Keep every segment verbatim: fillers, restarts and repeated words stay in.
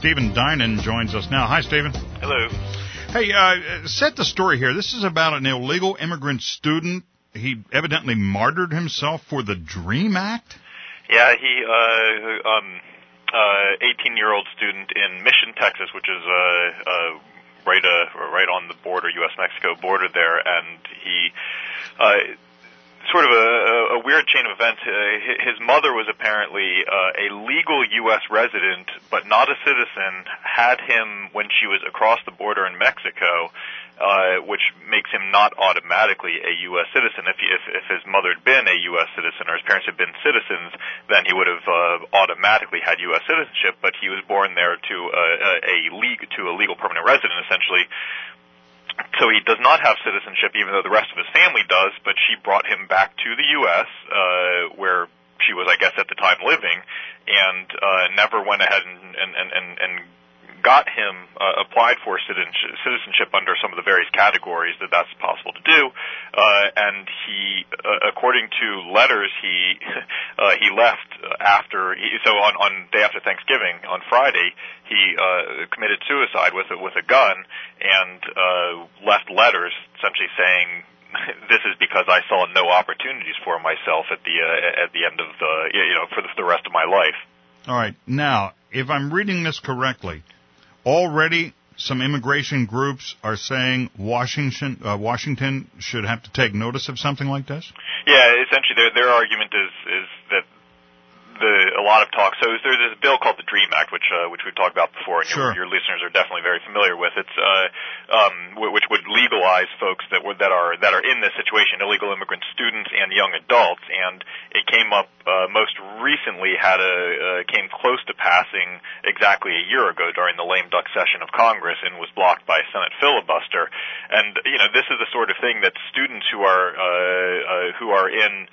Stephen Dinan joins us now. Hi, Stephen. Hello. Hey, uh, set the story here. This is about an illegal immigrant student. He evidently martyred himself for the DREAM Act? Yeah, he, uh, um, uh, eighteen-year-old student in Mission, Texas, which is, uh, uh, right, uh, right on the border, U S Mexico border there, and he, uh, sort of a, a weird chain of events. Uh, his mother was apparently uh, a legal U S resident, but not a citizen, had him when she was across the border in Mexico, uh, which makes him not automatically a U S citizen. If, he, if, if his mother had been a U S citizen or his parents had been citizens, then he would have uh, automatically had U S citizenship, but he was born there to a, a, legal, to a legal permanent resident, essentially. So he does not have citizenship, even though the rest of his family does, but she brought him back to the U S, uh, where she was, I guess, at the time living, and uh, never went ahead and, and, and, and got him uh, applied for citizenship under some of the various categories that that's possible to do. Uh, and he, uh, according to letters, he uh, he left after. He, so on on day after Thanksgiving, on Friday, he uh, committed suicide with a, with a gun and uh, left letters essentially saying, "This is because I saw no opportunities for myself at the uh, at the end of the you know for the, the rest of my life." All right. Now, if I'm reading this correctly, already some immigration groups are saying Washington uh, Washington should have to take notice of something like this? Yeah, essentially their their argument is is that the a lot of talk. So there's this bill called the DREAM Act, which uh, which we've talked about before, and sure. your, your listeners are definitely very familiar with. It's uh, um, which would legalize folks that were that are that are in this situation, illegal immigrant students and young adults. And it came up uh, most recently had a uh, came close to passing exactly a year ago during the lame duck session of Congress, and was blocked by a Senate filibuster. And you know, this is the sort of thing that students who are uh, uh, who are in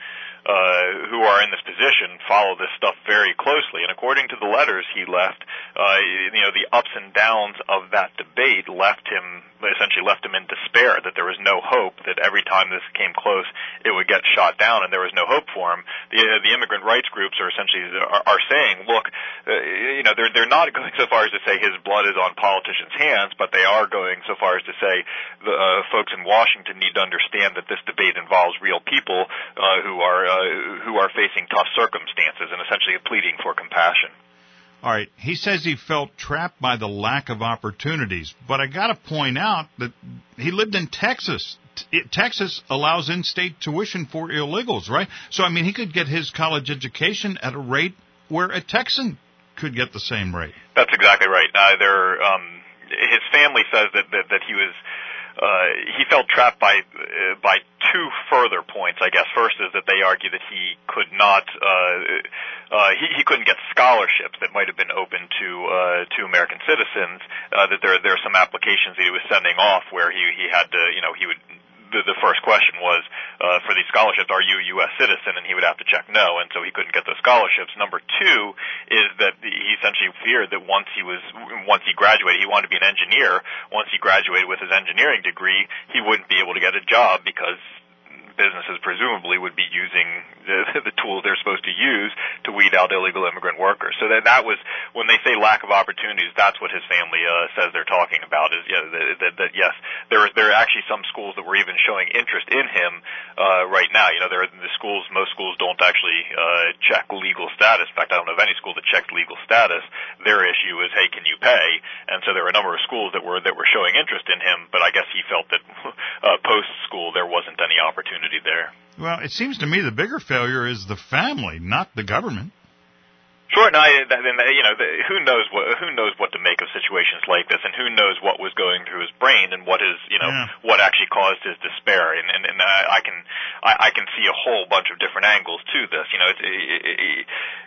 Uh, who are in this position follow this stuff very closely. And according to the letters he left, uh, you know, the ups and downs of that debate left him, essentially left him in despair, that there was no hope, that every time this came close, it would get shot down, and there was no hope for him. The, uh, the immigrant rights groups are essentially are, are saying, look, uh, you know, they're, they're not going so far as to say his blood is on politicians' hands, but they are going so far as to say the uh, folks in Washington need to understand that this debate involves real people uh, who are Uh, who are facing tough circumstances, and essentially pleading for compassion. All right. He says he felt trapped by the lack of opportunities, but I got to point out that he lived in Texas. It, Texas allows in-state tuition for illegals, right? So, I mean, he could get his college education at a rate where a Texan could get the same rate. That's exactly right. Uh, there, um, his family says that, that, that he was Uh, he felt trapped by uh, by two further points, I guess. First is that they argue that he could not, uh, uh, he, he couldn't get scholarships that might have been open to uh, to American citizens. Uh, that there there are some applications that he was sending off where he he had to, you know, he would. The, the first question was, uh, for these scholarships, are you a U S citizen? And he would have to check no, and so he couldn't get those scholarships. Number two is that he essentially feared that once he was, once he graduated, he wanted to be an engineer. Once he graduated with his engineering degree, he wouldn't be able to get a job because businesses presumably would be using the, the tools they're supposed to use to weed out illegal immigrant workers. So that that was, when they say lack of opportunities, that's what his family uh, says they're talking about. Is yeah, that, that, that yes, there are, there are actually some schools that were even showing interest in him uh, right now. You know, there are the schools. Most schools don't actually uh, check legal status. In fact, I don't know of any school that checks legal status. Their issue is, hey, can you pay? And so there were a number of schools that were that were showing interest in him. But I guess he felt that uh, post school there wasn't any opportunity there. Well, it seems to me the bigger failure is the family, not the government. Sure, and I, and, you know, who knows what who knows what to make of situations like this, and who knows what was going through his brain, and what is, you know, yeah. what actually caused his despair. And and, and I can I, I can see a whole bunch of different angles to this. You know, it's, it, it, it,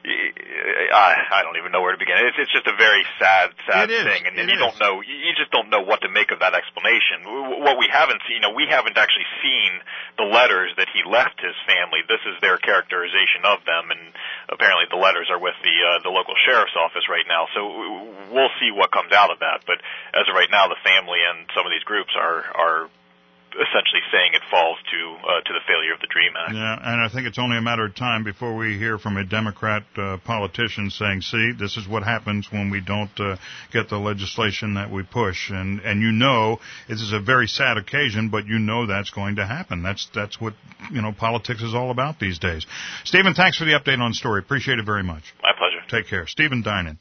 it, I I don't even know where to begin. It's it's just a very sad sad thing, and, and you is. don't know you just don't know what to make of that explanation. What we haven't seen, you know, we haven't actually seen the letters that he left his family. This is their characterization of them, and apparently the letters are with the The, uh, the local sheriff's office right now, so we'll see what comes out of that. But as of right now, the family and some of these groups are are essentially saying it falls to uh, to the failure of the DREAM Act. Yeah, and I think it's only a matter of time before we hear from a Democrat uh, politician saying, see, this is what happens when we don't uh, get the legislation that we push. And, and you know, this is a very sad occasion, but you know that's going to happen. That's that's what, you know, politics is all about these days. Stephen, thanks for the update on the story. Appreciate it very much. My pleasure. Take care. Stephen Dinan.